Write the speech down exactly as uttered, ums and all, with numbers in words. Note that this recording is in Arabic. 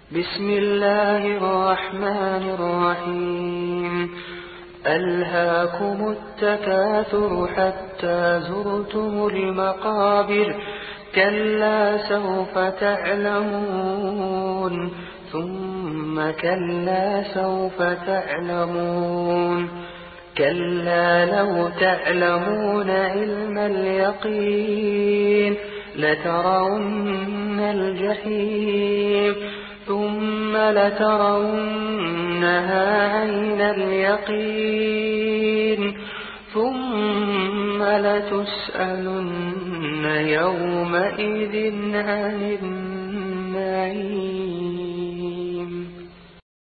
بسم الله الرحمن الرحيم ألهاكم التكاثر حتى زرتم المقابر كلا سوف تعلمون ثم كلا سوف تعلمون كلا لو تعلمون علم اليقين لترون الجحيم ثم لترونها عين اليقين ثم لتسألن يومئذ عن النعيم.